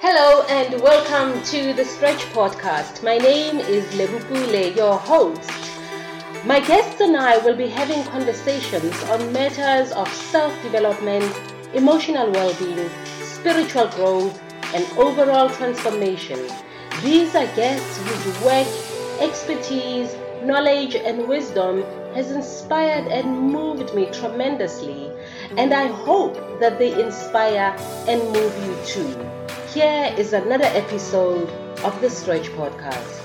Hello and welcome to the Stretch Podcast. My name is Lebupule, your host. My guests and I will be having conversations on matters of self-development, emotional well-being, spiritual growth, and overall transformation. These are guests whose work, expertise, knowledge, and wisdom has inspired and moved me tremendously, and I hope that they inspire and move you too. Here is another episode of the Stretch Podcast.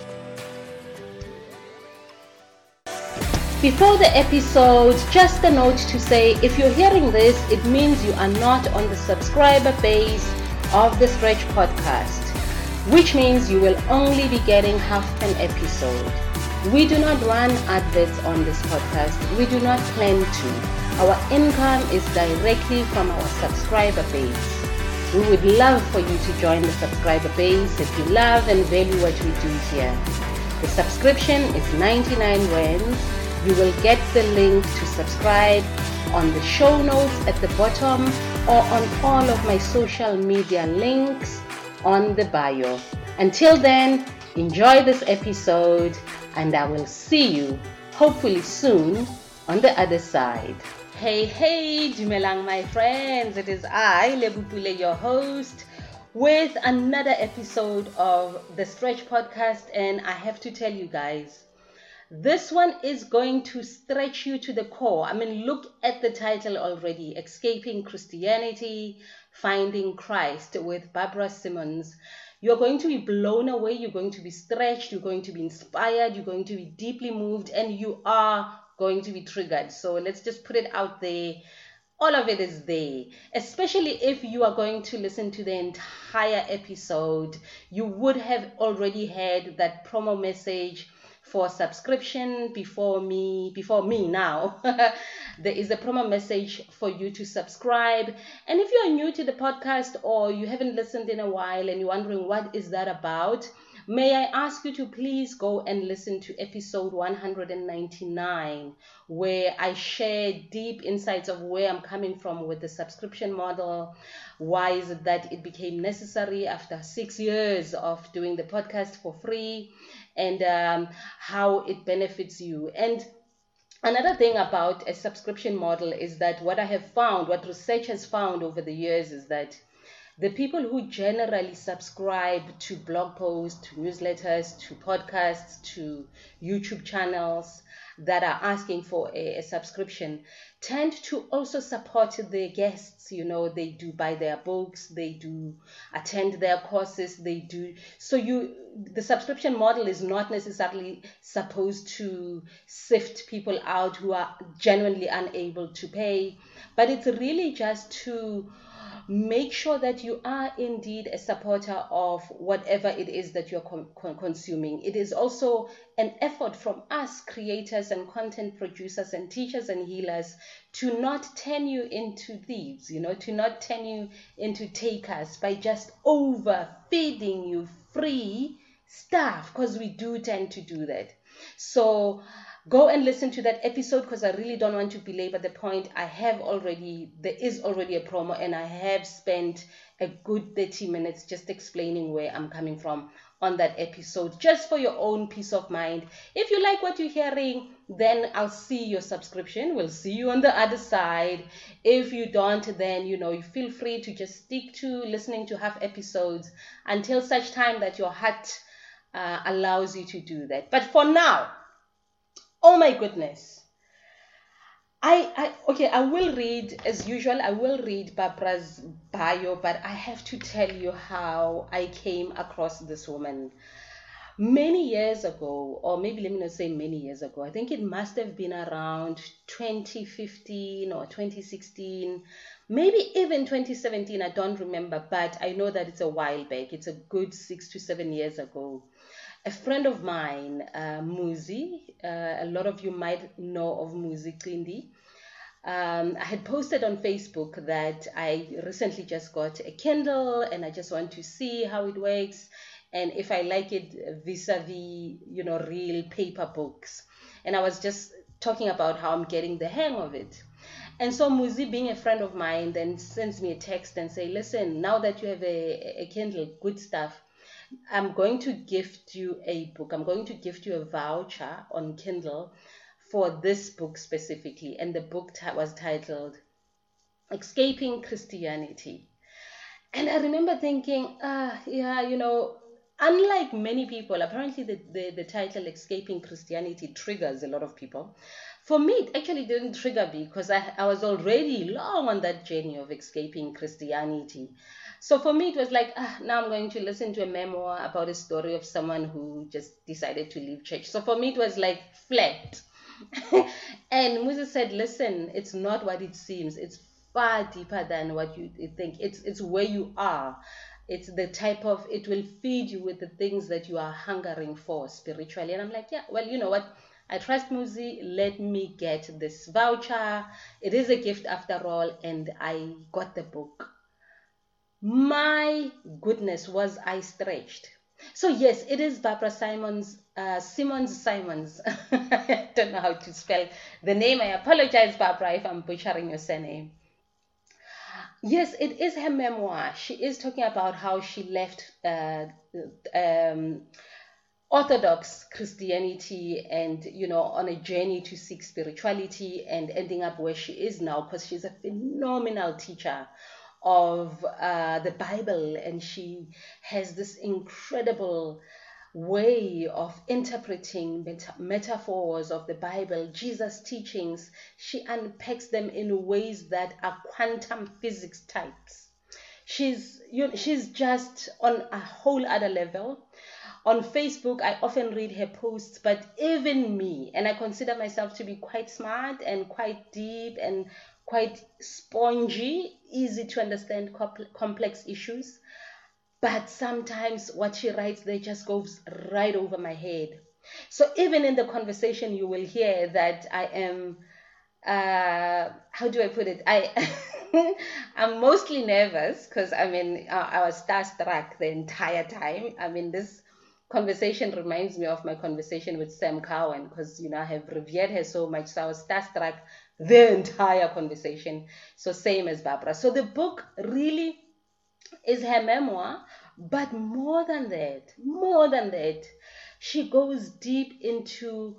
Before the episode, just a note to say, if you're hearing this, it means you are not on the subscriber base of the Stretch Podcast, which means you will only be getting half an episode. We do not run adverts on this podcast. We do not plan to. Our income is directly from our subscriber base. We would love for you to join the subscriber base if you love and value what we do here. The subscription is 99 rands. You will get the link to subscribe on the show notes at the bottom or on all of my social media links on the bio. Until then, enjoy this episode and I will see you hopefully soon on the other side. Hey, Dumelang my friends, it is I, Lebupule, your host, with another episode of the Stretch Podcast, and I have to tell you guys, this one is going to stretch you to the core. I mean, look at the title already, Escaping Christianity, Finding Christ with Barbara Simmons. You're going to be blown away, you're going to be stretched, you're going to be inspired, you're going to be deeply moved, and you are going to be triggered. So let's just put it out there. All of it is there, especially if you are going to listen to the entire episode. You would have already had that promo message for subscription before me now. There is a promo message for you to subscribe. And if you are new to the podcast or you haven't listened in a while and you're wondering what is that about, may I ask you to please go and listen to episode 199, where I share deep insights of where I'm coming from with the subscription model. Why is it that it became necessary after 6 years of doing the podcast for free, and how it benefits you. And another thing about a subscription model is that what I have found, what research has found over the years, is that the people who generally subscribe to blog posts, to newsletters, to podcasts, to YouTube channels that are asking for a subscription tend to also support their guests. You know, they do buy their books, they do attend their courses, they do. So the subscription model is not necessarily supposed to sift people out who are genuinely unable to pay, but it's really just to make sure that you are indeed a supporter of whatever it is that you're consuming. It is also an effort from us creators and content producers and teachers and healers to not turn you into thieves, to not turn you into takers by just overfeeding you free stuff, because we do tend to do that. So go and listen to that episode, because I really don't want to belabor the point. There is already a promo, and I have spent a good 30 minutes just explaining where I'm coming from on that episode, just for your own peace of mind. If you like what you're hearing, then I'll see your subscription. We'll see you on the other side. If you don't, then you feel free to just stick to listening to half episodes until such time that your heart allows you to do that. But for now, oh my goodness, I will read, as usual, I will read Barbara's bio, but I have to tell you how I came across this woman. Many years ago, or maybe let me not say many years ago, I think it must have been around 2015 or 2016, maybe even 2017, I don't remember, but I know that it's a while back. It's a good 6 to 7 years ago. A friend of mine, Muzi, a lot of you might know of Muzi Qindi. I had posted on Facebook that I recently just got a Kindle and I just want to see how it works and if I like it vis-a-vis, real paper books. And I was just talking about how I'm getting the hang of it. And so Muzi, being a friend of mine, then sends me a text and say, listen, now that you have a Kindle, good stuff, I'm going to gift you a book. I'm going to gift you a voucher on Kindle for this book specifically. And the book was titled Escaping Christianity. And I remember thinking, yeah, unlike many people, apparently the title Escaping Christianity triggers a lot of people. For me, it actually didn't trigger me because I was already long on that journey of escaping Christianity. So for me, it was like, now I'm going to listen to a memoir about a story of someone who just decided to leave church. So for me, it was like flat. And Moses said, listen, it's not what it seems. It's far deeper than what you think. It's where you are. It's the type of, it will feed you with the things that you are hungering for spiritually. And I'm like, yeah, well, you know what? I trust Muzi. Let me get this voucher. It is a gift after all. And I got the book. My goodness, was I stretched. So yes, it is Barbara Simons. I don't know how to spell the name. I apologize, Barbara, if I'm butchering your surname. Yes, it is her memoir. She is talking about how she left Orthodox Christianity and, on a journey to seek spirituality and ending up where she is now, because she's a phenomenal teacher of the Bible, and she has this incredible way of interpreting metaphors of the Bible, Jesus' teachings. She unpacks them in ways that are quantum physics types. She's just on a whole other level. On Facebook, I often read her posts, but even me, and I consider myself to be quite smart and quite deep and quite spongy, easy to understand complex issues. But sometimes what she writes there just goes right over my head. So even in the conversation, you will hear that I am, how do I put it? I'm mostly nervous because I was starstruck the entire time. This conversation reminds me of my conversation with Sam Cowan because, I have revered her so much. So I was starstruck the entire conversation. So same as Barbara. So the book really is her memoir, but more than that, she goes deep into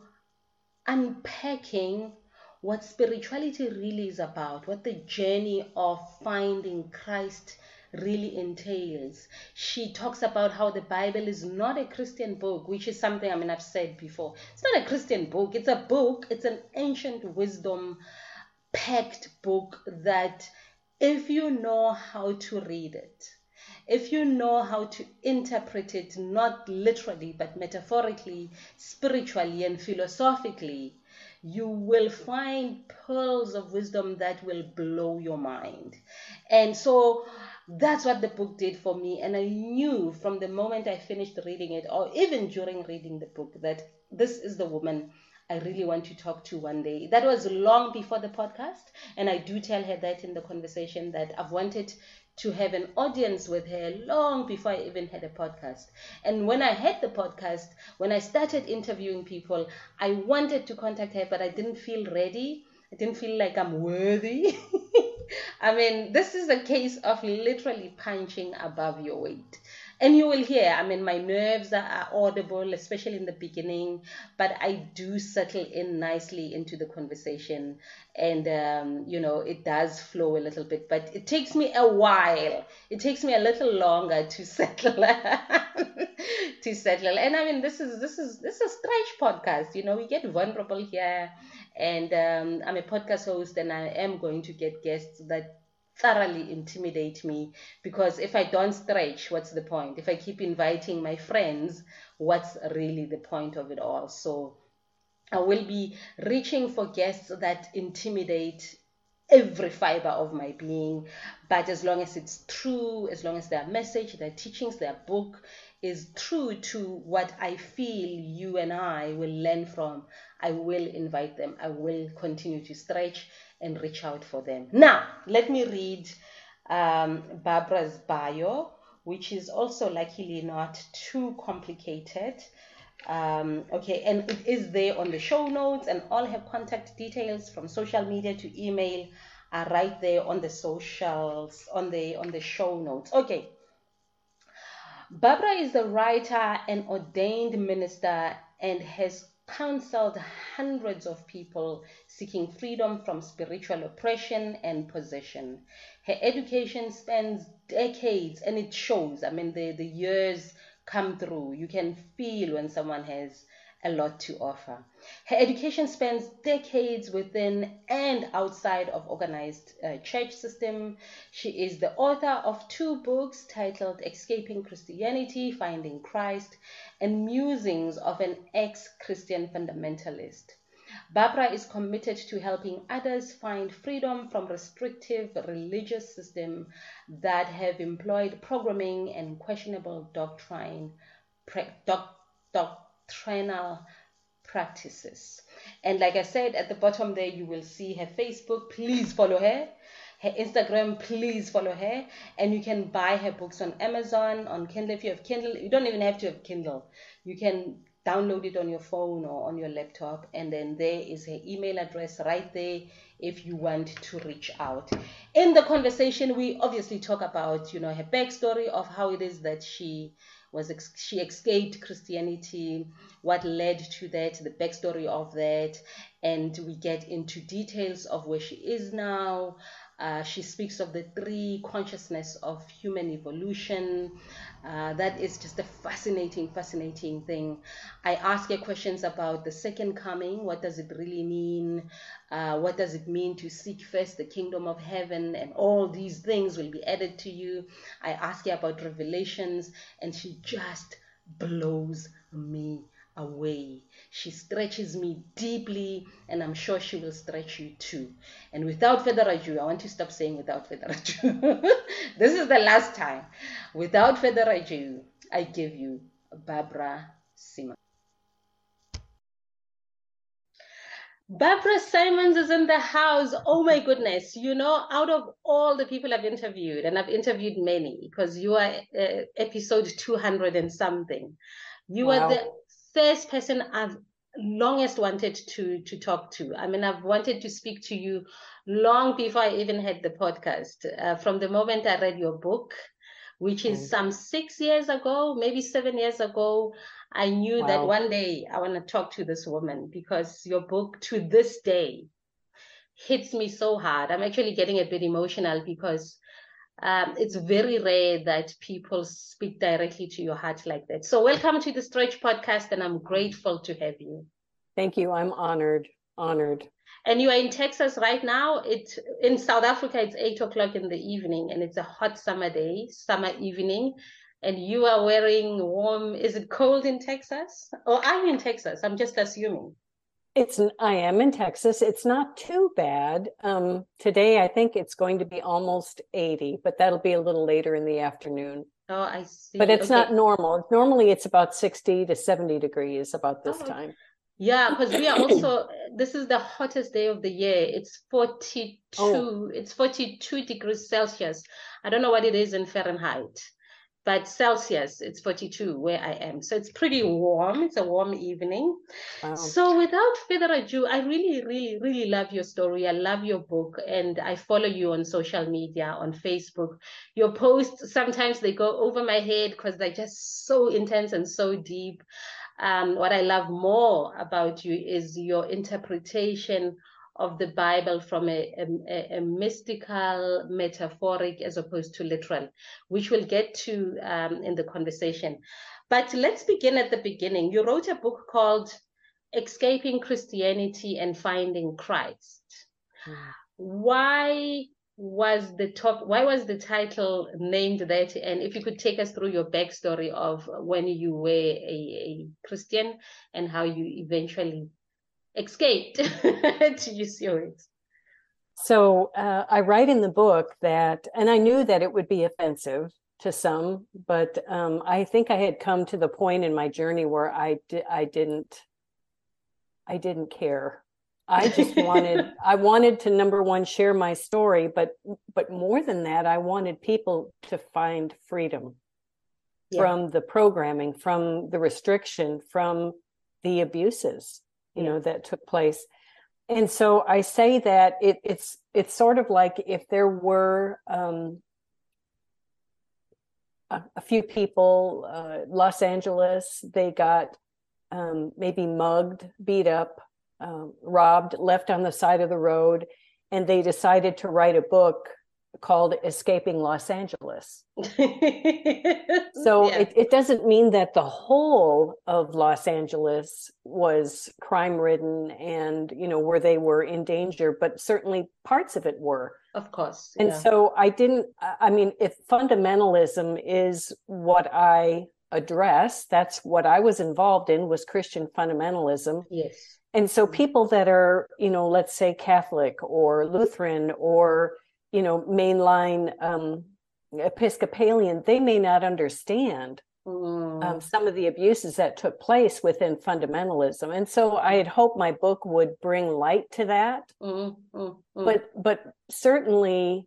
unpacking what spirituality really is about, what the journey of finding Christ really entails. She talks about how the Bible is not a Christian book, which is something I've said before. It's not a Christian book. It's a book. It's an ancient wisdom packed book that if you know how to read it, if you know how to interpret it, not literally, but metaphorically, spiritually, and philosophically, you will find pearls of wisdom that will blow your mind. And so that's what the book did for me. And I knew from the moment I finished reading it, or even during reading the book, that this is the woman I really want to talk to one day. That was long before the podcast. And I do tell her that in the conversation, that I've wanted to have an audience with her long before I even had a podcast. And when I had the podcast, when I started interviewing people, I wanted to contact her, but I didn't feel ready. I didn't feel like I'm worthy. This is a case of literally punching above your weight. And you will hear, my nerves are audible, especially in the beginning, but I do settle in nicely into the conversation. And, it does flow a little bit, but it takes me a while. It takes me a little longer to settle. To settle. And this is a stretch podcast. We get vulnerable here. And I'm a podcast host, and I am going to get guests that thoroughly intimidate me, because if I don't stretch, what's the point? If I keep inviting my friends, what's really the point of it all? So I will be reaching for guests that intimidate every fiber of my being, but as long as it's true, as long as their message, their teachings, their book is true to what I feel you and I will learn from, I will invite them. I will continue to stretch and reach out for them. Now, let me read Barbara's bio, which is also luckily not too complicated. Okay, and it is there on the show notes, and all her contact details from social media to email are right there on the socials, on the show notes. Okay. Barbara is a writer and ordained minister and has counseled hundreds of people seeking freedom from spiritual oppression and possession. Her education spans decades and it shows. I mean, the years come through. You can feel when someone has a lot to offer. Her education spans decades within and outside of organized church system. She is the author of 2 books titled Escaping Christianity, Finding Christ, and Musings of an Ex-Christian Fundamentalist. Barbara is committed to helping others find freedom from restrictive religious systems that have employed programming and questionable doctrinal practices. And like I said, at the bottom there, you will see her Facebook. Please follow her. Her Instagram, please follow her. And you can buy her books on Amazon, on Kindle. If you have Kindle, you don't even have to have Kindle. You can download it on your phone or on your laptop. And then there is her email address right there if you want to reach out. In the conversation, we obviously talk about, her backstory of how it is that she escaped Christianity, what led to that, the backstory of that, and we get into details of where she is now. She speaks of the 3 consciousness of human evolution. That is just a fascinating thing. I ask her questions about the second coming. What does it really mean? What does it mean to seek first the kingdom of heaven? And all these things will be added to you. I ask her about revelations, and she just blows me away. She stretches me deeply, and I'm sure she will stretch you too. And without further ado, I want to stop saying without further ado. This is the last time. Without further ado, I give you Barbara Simons. Barbara Simons is in the house. Oh my goodness. Out of all the people I've interviewed, and I've interviewed many because you are episode 200 and something. You Wow. are the first person I've longest wanted to talk to. I mean, I've wanted to speak to you long before I even had the podcast. From the moment I read your book, which is some 6 years ago, maybe 7 years ago, I knew that one day I want to talk to this woman because your book to this day hits me so hard. I'm actually getting a bit emotional because it's very rare that people speak directly to your heart like that. So welcome to the Stretch Podcast, and I'm grateful to have you. Thank you. I'm honored. And you are in Texas right now. In South Africa, it's 8:00 in the evening, and it's a hot summer evening. And you are wearing warm. Is it cold in Texas? Or are you in Texas? I'm just assuming. I am in Texas. It's not too bad. Today, I think it's going to be almost 80, but that'll be a little later in the afternoon. Oh, I see. But it's not normal. Normally, it's about 60 to 70 degrees about this time. Yeah, because we are also, this is the hottest day of the year. It's 42. It's 42 degrees Celsius. I don't know what it is in Fahrenheit, but Celsius, it's 42 where I am. So it's pretty warm. It's a warm evening. Wow. So without further ado, I really, really, really love your story. I love your book, and I follow you on social media, on Facebook. Your posts, sometimes they go over my head because they're just so intense and so deep. What I love more about you is your interpretation of the Bible from a mystical, metaphoric, as opposed to literal, which we'll get to in the conversation. But let's begin at the beginning. You wrote a book called Escaping Christianity and Finding Christ. Why was the title named that? And if you could take us through your backstory of when you were a Christian and how you eventually escaped, to use your words. So I write in the book that, and I knew that it would be offensive to some, but I think I had come to the point in my journey where I didn't care. I just wanted to, number one, share my story, but more than that, I wanted people to find freedom from the programming, from the restriction, from the abuses, that took place. And so I say that it's sort of like if there were a few people, Los Angeles, they got maybe mugged, beat up, robbed, left on the side of the road, and they decided to write a book called Escaping Los Angeles. So Yeah. it doesn't mean that the whole of Los Angeles was crime ridden and, where they were in danger, but certainly parts of it were. Of course. And Yeah. so if fundamentalism is what I address, that's what I was involved in, was Christian fundamentalism. Yes. And so people that are, let's say Catholic or Lutheran or, mainline Episcopalian, they may not understand some of the abuses that took place within fundamentalism. And so I had hoped my book would bring light to that. But certainly,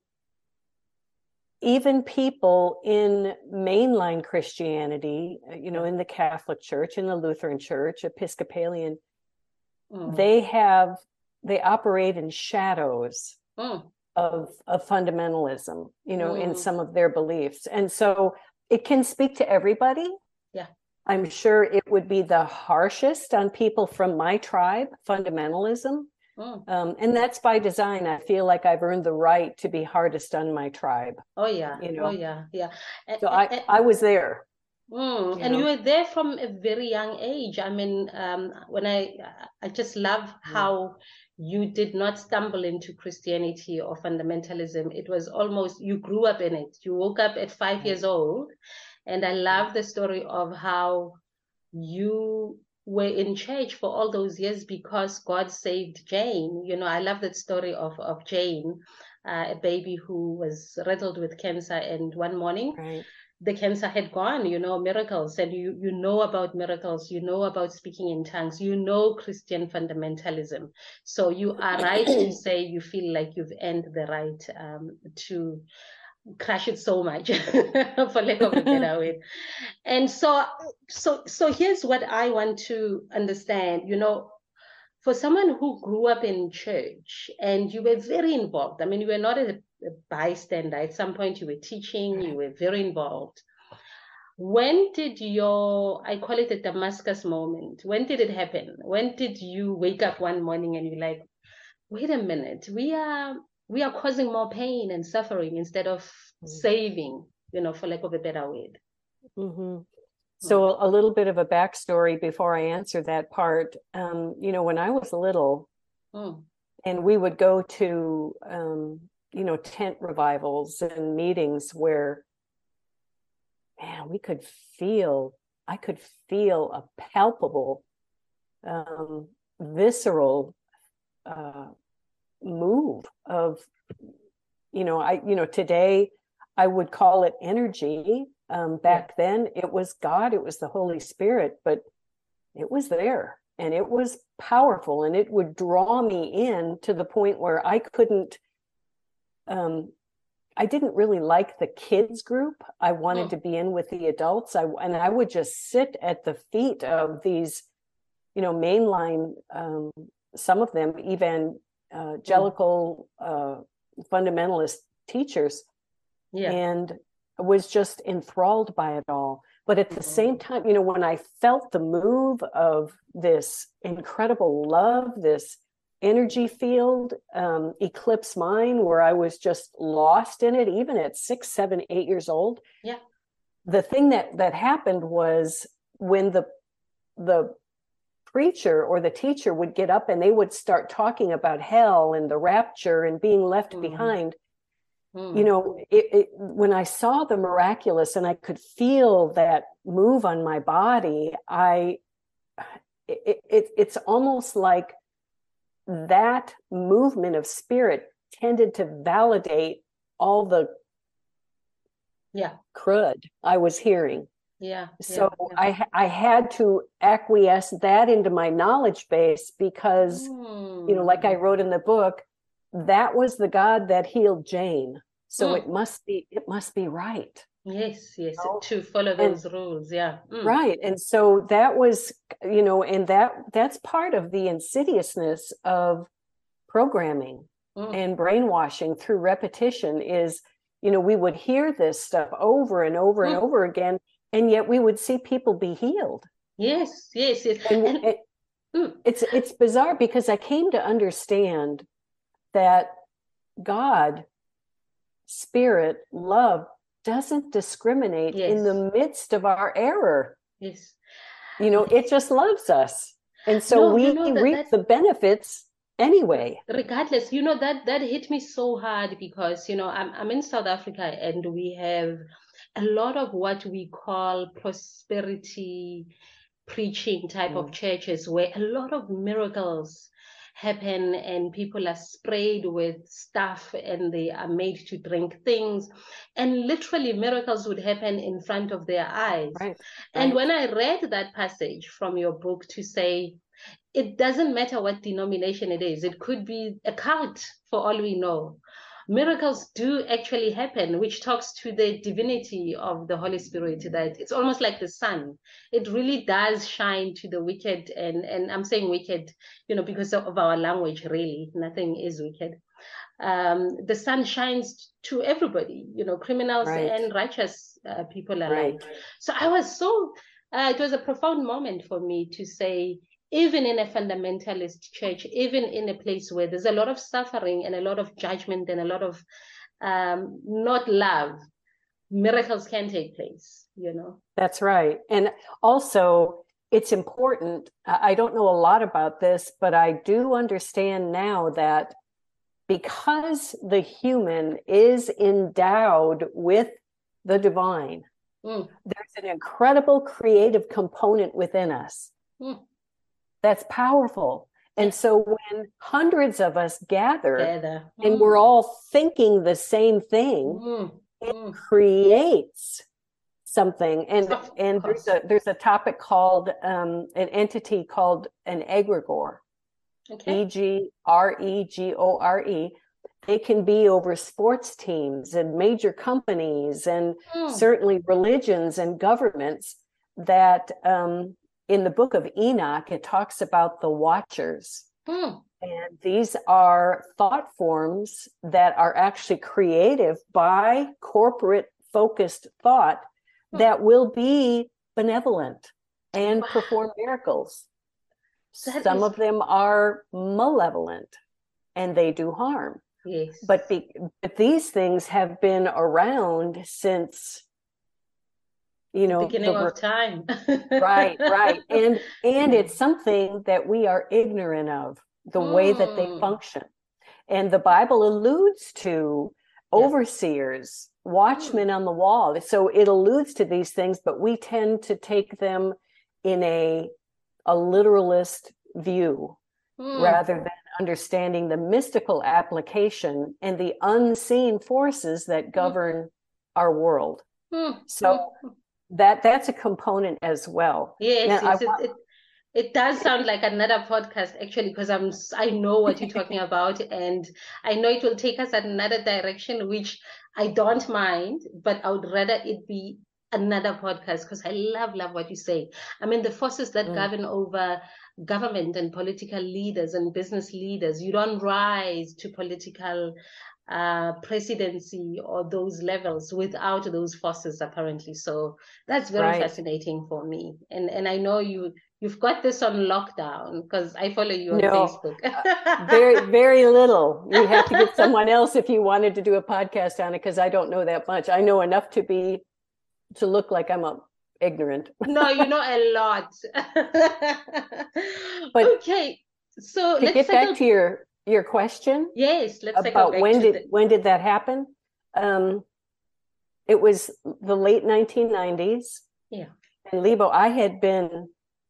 even people in mainline Christianity, in the Catholic Church, in the Lutheran Church, Episcopalian, they operate in shadows of fundamentalism, in some of their beliefs. And so it can speak to everybody. Yeah. I'm sure it would be the harshest on people from my tribe, fundamentalism. And that's by design. I feel like I've earned the right to be hardest on my tribe. Oh yeah. Oh yeah. Yeah. So I was there. And you were there from a very young age. I mean, when I just love how you did not stumble into Christianity or fundamentalism. It was almost, you grew up in it. You woke up at 5 years old. And I love the story of how you were in church for all those years because God saved Jane. I love that story of Jane, a baby who was riddled with cancer, and one morning the cancer had gone. Miracles. And you know about miracles, about speaking in tongues, Christian fundamentalism. So you are right to say you feel like you've earned the right to crash it so much, for lack of a better word. And so here's what I want to understand. For someone who grew up in church and you were very involved, I mean, you were not a bystander. At some point you were teaching, you were very involved. When did I call it a Damascus moment, when did it happen? When did you wake up one morning and you're like, wait a minute, we are causing more pain and suffering instead of saving, for lack of a better word? So a little bit of a backstory before I answer that part. When I was little, and we would go to, tent revivals and meetings where, man, I could feel a palpable, visceral move of, today I would call it energy. Back then it was God, it was the Holy Spirit, but it was there and it was powerful, and it would draw me in to the point where I couldn't, I didn't really like the kids group. I wanted to be in with the adults. And I would just sit at the feet of these, mainline, some of them evangelical fundamentalist teachers, and was just enthralled by it all. But at the same time, when I felt the move of this incredible love, this energy field eclipse mine, where I was just lost in it, even at 6, 7, 8 years old. Yeah. The thing that happened was when the preacher or the teacher would get up and they would start talking about hell and the rapture and being left behind. When I saw the miraculous and I could feel that move on my body, it's almost like that movement of spirit tended to validate all the crud I was hearing. So I had to acquiesce that into my knowledge base because, like I wrote in the book, that was the God that healed Jane. So it must be right. Yes, to follow those rules. Right. And so that was, and that's part of the insidiousness of programming and brainwashing through repetition is, we would hear this stuff over and over and over again, and yet we would see people be healed. Yes. And it's bizarre, because I came to understand that God, Spirit, love doesn't discriminate in the midst of our error. Yes. It just loves us. And so we reap the benefits anyway. Regardless, that hit me so hard, because, I'm in South Africa, and we have a lot of what we call prosperity preaching type of churches, where a lot of miracles happen and people are sprayed with stuff and they are made to drink things, and literally miracles would happen in front of their eyes. And when I read that passage from your book, to say it doesn't matter what denomination it is, it could be a cult for all we know, miracles do actually happen, which talks to the divinity of the Holy Spirit, that it's almost like the sun. It really does shine to the wicked, and I'm saying wicked, because of our language, really, nothing is wicked. The sun shines to everybody, criminals and righteous people alike. So I was it was a profound moment for me to say, even in a fundamentalist church, even in a place where there's a lot of suffering and a lot of judgment and a lot of not love, miracles can take place, That's right. And also, it's important. I don't know a lot about this, but I do understand now that because the human is endowed with the divine, there's an incredible creative component within us. That's powerful. And so when hundreds of us gather and we're all thinking the same thing, it creates something. And there's a topic called an entity called an egregore. egregore. They can be over sports teams and major companies and certainly religions and governments that in the book of Enoch, it talks about the watchers. And these are thought forms that are actually created by corporate focused thought that will be benevolent and perform miracles. Some of them are malevolent and they do harm. Yes. But these things have been around since beginning of time. right. And it's something that we are ignorant of, the way that they function. And the Bible alludes to overseers, watchmen on the wall. So it alludes to these things, but we tend to take them in a literalist view rather than understanding the mystical application and the unseen forces that govern our world. So that's a component as well. Yes, it does sound like another podcast, actually, because I know what you're talking about, and I know it will take us another direction, which I don't mind, but I would rather it be another podcast, because I love what you say. I mean, the forces that govern over government and political leaders and business leaders, you don't rise to political presidency or those levels without those forces, apparently. So that's very fascinating for me, and I know you've got this on lockdown, because I follow you on Facebook. very, very little. You have to get someone else if you wanted to do a podcast on it, because I don't know that much. I know enough to look like I'm ignorant. No, you know a lot. But okay, so let's get back to your question. Yes, let's about when did that happen? It was the late 1990s. Yeah. And Lebo, I had been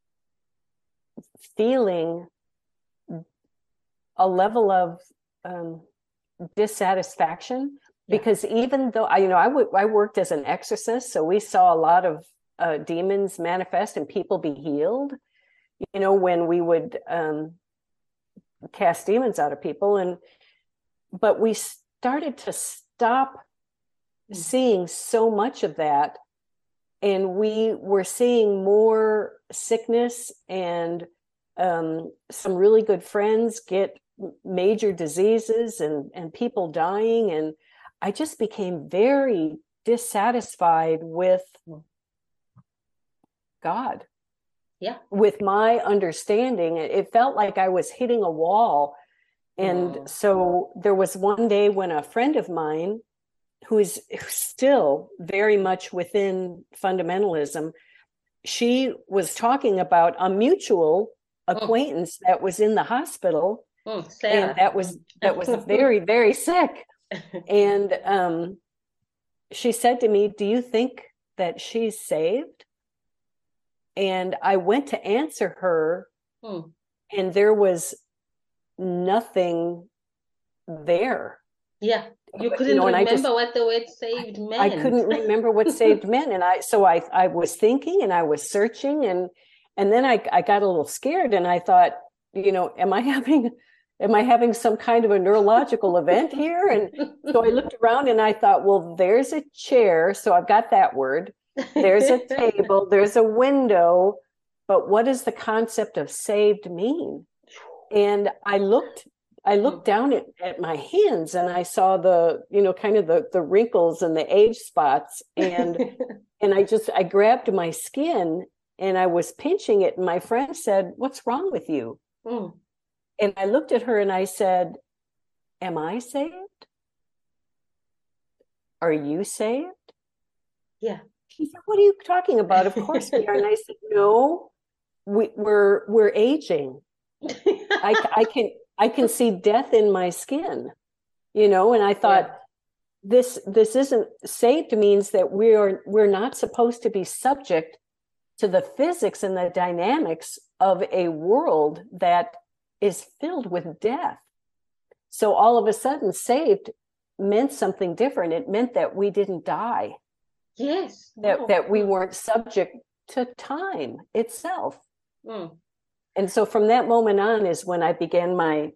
feeling a level of dissatisfaction, because even though I worked as an exorcist, so we saw a lot of demons manifest and people be healed, when we would cast demons out of people, but we started to stop seeing so much of that, and we were seeing more sickness, and some really good friends get major diseases and people dying. And I just became very dissatisfied with God. Yeah. With my understanding. It felt like I was hitting a wall. And so there was one day when a friend of mine, who is still very much within fundamentalism, she was talking about a mutual acquaintance that was in the hospital, and that was very, very sick. And she said to me, "Do you think that she's saved?" And I went to answer her, and there was nothing there. Yeah. You couldn't remember what the word saved meant. I couldn't remember what saved meant. And I was thinking, and I was searching, and then I got a little scared, and I thought, am I having some kind of a neurological event here? And so I looked around and I thought, well, there's a chair. So I've got that word. There's a table, there's a window, but what does the concept of saved mean? And I looked down at my hands, and I saw the wrinkles and the age spots, and I grabbed my skin and I was pinching it, and my friend said, "What's wrong with you?" And I looked at her and I said, "Am I saved? Are you saved?" Yeah. She said, "What are you talking about? Of course we are." And I said, "No, we're aging. I can see death in my skin, And I thought, this isn't saved means that we're not supposed to be subject to the physics and the dynamics of a world that is filled with death. So all of a sudden, saved meant something different. It meant that we didn't die." Yes. That we weren't subject to time itself. And so from that moment on is when I began my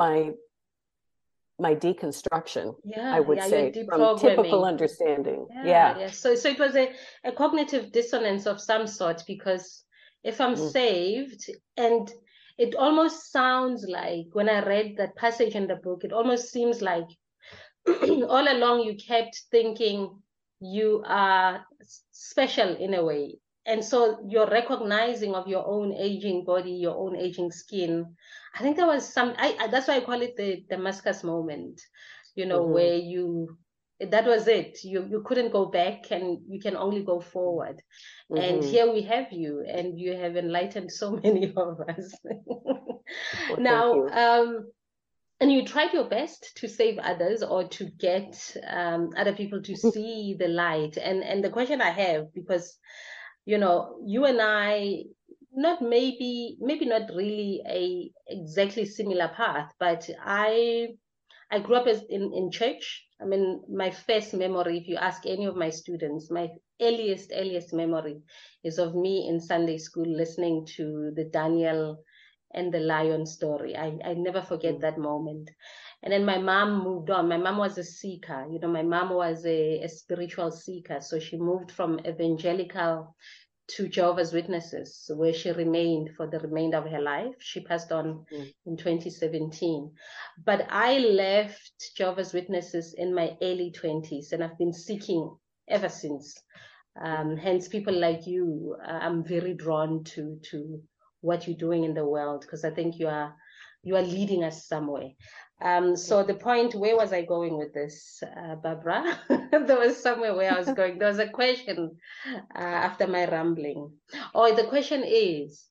deconstruction, I would say, from typical understanding. Yeah. So it was a cognitive dissonance of some sort, because if I'm saved, and it almost sounds like, when I read that passage in the book, it almost seems like all along you kept thinking you are special in a way. And so you're recognizing of your own aging body, your own aging skin. I think there was that's why I call it the Damascus moment, where that was it. You couldn't go back, and you can only go forward. And here we have you, and you have enlightened so many of us. Well, now, and you tried your best to save others, or to get other people to see the light. And the question I have, because, you and I, maybe not really a exactly similar path, but I grew up in church. I mean, my first memory, if you ask any of my students, my earliest memory is of me in Sunday school listening to the Daniel and the lion story. I never forget that moment. And then my mom moved on. My mom was a seeker. My mom was a spiritual seeker. So she moved from evangelical to Jehovah's Witnesses, where she remained for the remainder of her life. She passed on in 2017. But I left Jehovah's Witnesses in my early 20s, and I've been seeking ever since. Hence, people like you, I'm very drawn to what you're doing in the world, because I think you are leading us somewhere. So the point, where was I going with this, Barbara? There was somewhere where I was going. There was a question after my rambling. The question is,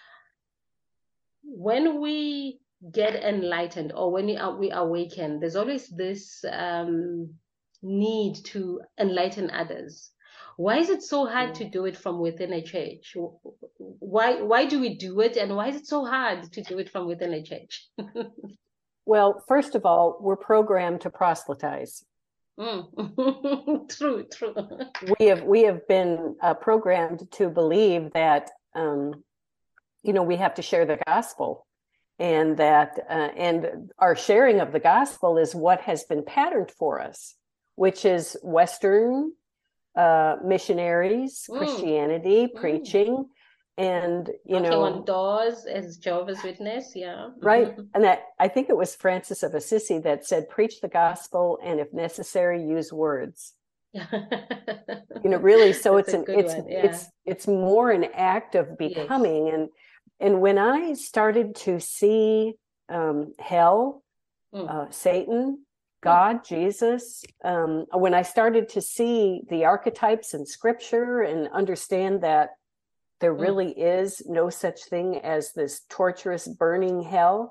when we get enlightened, or when we awaken, there's always this need to enlighten others. Why is it so hard to do it from within a church? Why do we do it, and why is it so hard to do it from within a church? Well, first of all, we're programmed to proselytize. True. We have been programmed to believe that we have to share the gospel, and that and our sharing of the gospel is what has been patterned for us, which is Western missionaries, Christianity, preaching. And, knocking on doors as Jehovah's Witness. Yeah. Right. And I think it was Francis of Assisi that said, preach the gospel, and if necessary, use words. Really, so it's more an act of becoming. Yes. And when I started to see hell, Satan, God, Jesus, when I started to see the archetypes in scripture and understand that there really is no such thing as this torturous burning hell,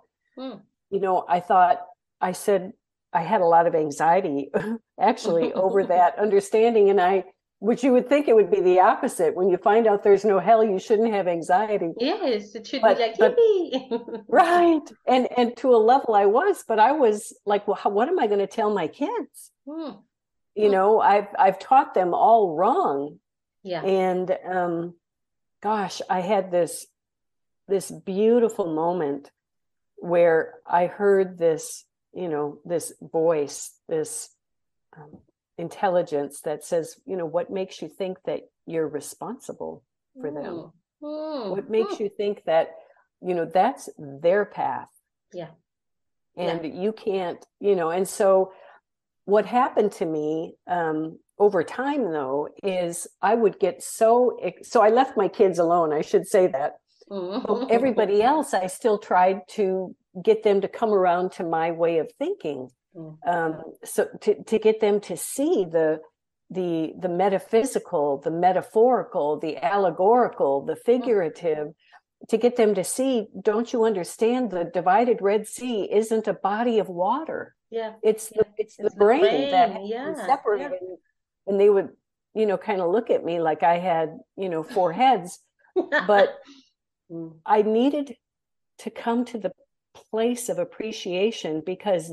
I said I had a lot of anxiety actually over that understanding. And which you would think it would be the opposite. When you find out there's no hell, you shouldn't have anxiety. Yes, it should be like, yippee. Right. And to a level I was like, well, what am I going to tell my kids? I've taught them all wrong. Yeah. And gosh, I had this beautiful moment where I heard this, this voice, this intelligence that says, what makes you think that you're responsible for them? What makes you think that, that's their path? Yeah. And you can't, and so what happened to me over time, though, is I would get so I left my kids alone, I should say that. But everybody else, I still tried to get them to come around to my way of thinking. So to get them to see the metaphysical, the metaphorical, the allegorical, the figurative, to get them to see, don't you understand, the divided Red Sea isn't a body of water. Yeah. It's the brain that is separated. Yeah. And they would, kind of look at me like I had, 4 heads. But I needed to come to the place of appreciation, because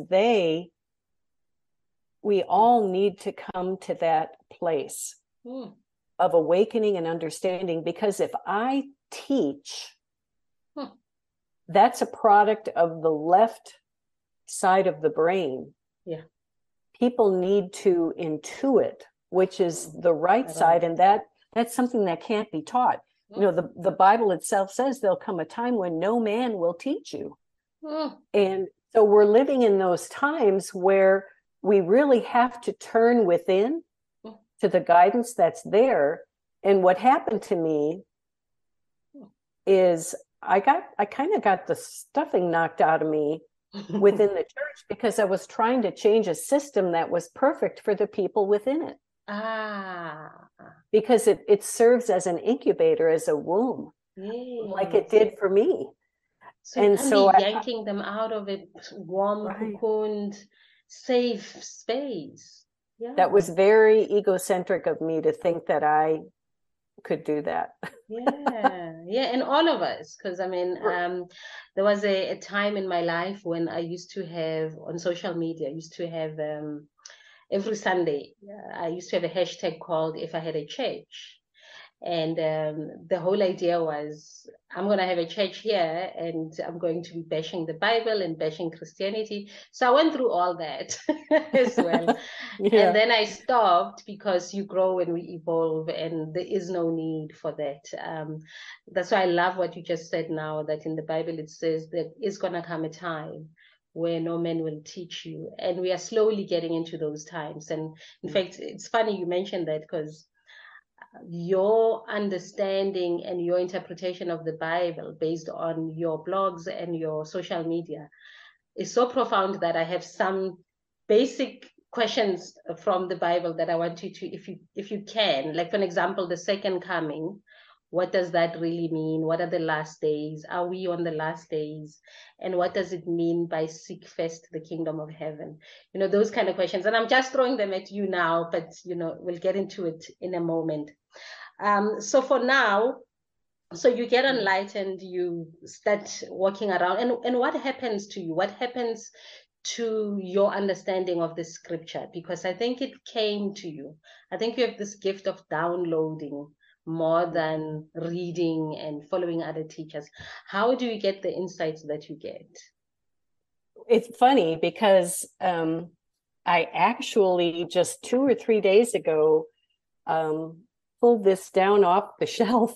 we all need to come to that place of awakening and understanding. Because if I teach, that's a product of the left side of the brain. Yeah. People need to intuit, which is the right side. And that's something that can't be taught. The Bible itself says there'll come a time when no man will teach you. And so we're living in those times where we really have to turn within to the guidance that's there. And what happened to me is I kind of got the stuffing knocked out of me within the church, because I was trying to change a system that was perfect for the people within it. Because it serves as an incubator, as a womb, like it did for me. So yanking them out of it, warm, cocooned, safe space. Yeah. That was very egocentric of me to think that I could do that. Yeah, and all of us, because there was a time in my life when I used to have, on social media, every Sunday, I used to have a hashtag called If I Had a Church. And the whole idea was, I'm going to have a church here and I'm going to be bashing the Bible and bashing Christianity. So I went through all that as well. And then I stopped, because you grow and we evolve, and there is no need for that. That's why I love what you just said now, that in the Bible it says there is going to come a time where no man will teach you. And we are slowly getting into those times. And in fact, it's funny you mentioned that, because your understanding and your interpretation of the Bible based on your blogs and your social media is so profound that I have some basic questions from the Bible that I want you to, if you can, like, for example, the second coming. What does that really mean? What are the last days? Are we on the last days? And what does it mean by seek first the kingdom of heaven? Those kind of questions. And I'm just throwing them at you now, but, we'll get into it in a moment. So for now, so you get enlightened, you start walking around. And what happens to you? What happens to your understanding of the scripture? Because I think it came to you. I think you have this gift of downloading more than reading and following other teachers. How do you get the insights that you get? It's funny, because I actually just 2 or 3 days ago pulled this down off the shelf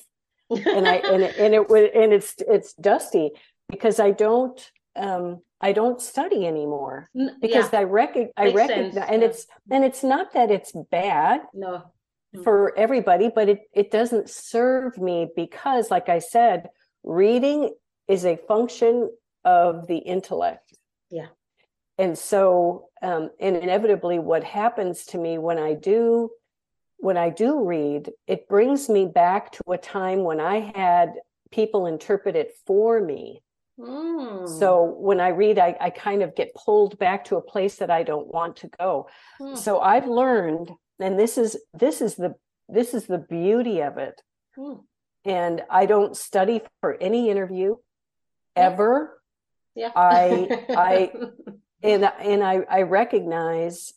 it's dusty because I don't study anymore because I recognize, and it's not that it's bad for everybody, but it doesn't serve me because, like I said, reading is a function of the intellect. Yeah. And so, and inevitably what happens to me when I do read, it brings me back to a time when I had people interpret it for me. So when I read, I kind of get pulled back to a place that I don't want to go. So I've learned, and this is the beauty of it. And I don't study for any interview ever. Yeah. I recognize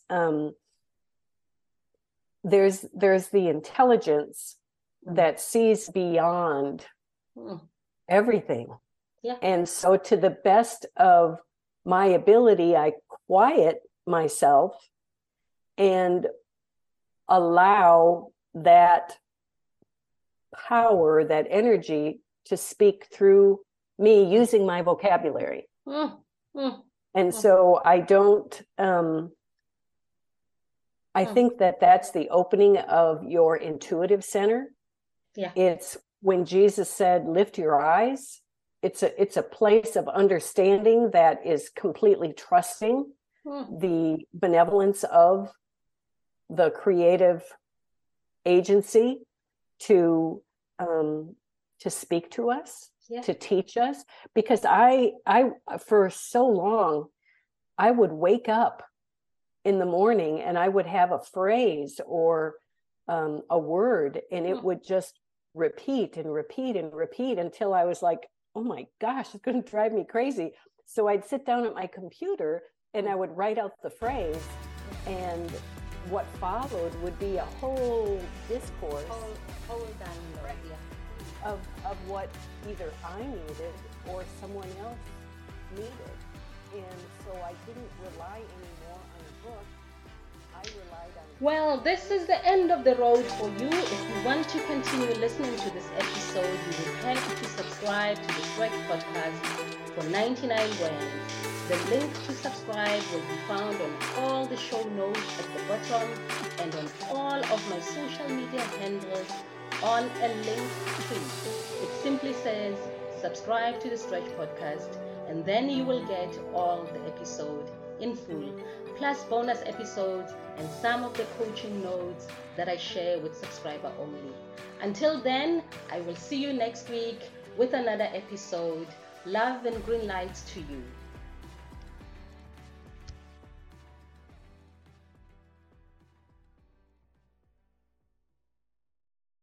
there's the intelligence that sees beyond everything. Yeah. And so to the best of my ability, I quiet myself and allow that power, that energy to speak through me using my vocabulary. And so I don't, I think that's the opening of your intuitive center. Yeah. It's when Jesus said, lift your eyes. It's a place of understanding that is completely trusting the benevolence of the creative agency to speak to us, to teach us. Because I for so long, I would wake up in the morning and I would have a phrase or a word, and it would just repeat and repeat and repeat until I was like, oh my gosh, it's going to drive me crazy. So I'd sit down at my computer and I would write out the phrase, and what followed would be a whole discourse of what either I needed or someone else needed. And so I didn't rely anymore on a book. I relied on... Well, this is the end of the road for you. If you want to continue listening to this episode, you will have to subscribe to the Stretch Podcast for 99 Rands. The link to subscribe will be found on all the show notes at the bottom and on all of my social media handles on a link tree. It simply says subscribe to the Stretch Podcast, and then you will get all the episode in full, plus bonus episodes and some of the coaching notes that I share with subscriber only. Until then, I will see you next week with another episode. Love and green lights to you.